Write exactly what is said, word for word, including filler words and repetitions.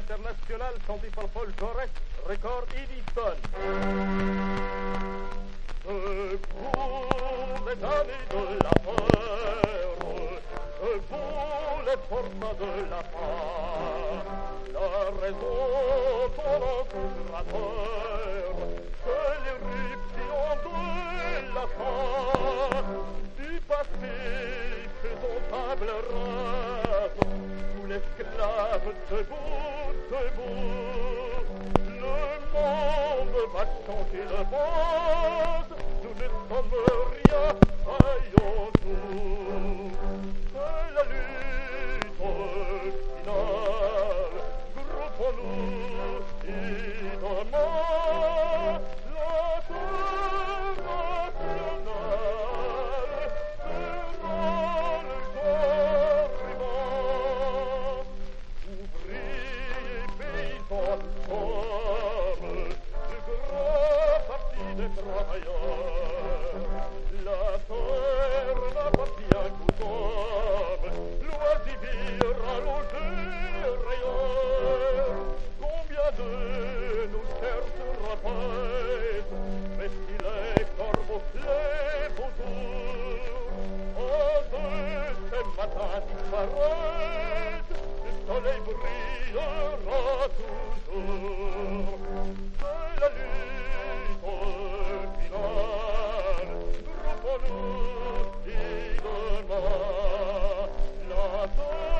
international Central Folkloric Record Edison. Debout les amis de la terre, debout les forces de la paz, la raison pour notre terre, c'est l'éruption de la fin du passé, faisons table rase, tous l'esclave debout, debout, le monde va chanter le monde, nous ne sommes rien, soyons nous, c'est la lutte finale, groupons-nous, et demain, la terre nationale sera le jour vivant. Ouvriers, paysans, hommes, le grand parti des travailleurs, la terre n'appartient qu'aux hommes, loisir à loger ailleurs. Combien de nous cherchera pas, mais si les corbeaux, les vautours, en de ces matins disparaissent, le soleil brillera toujours. C'est la lutte finale, groupons-nous et demain, la terre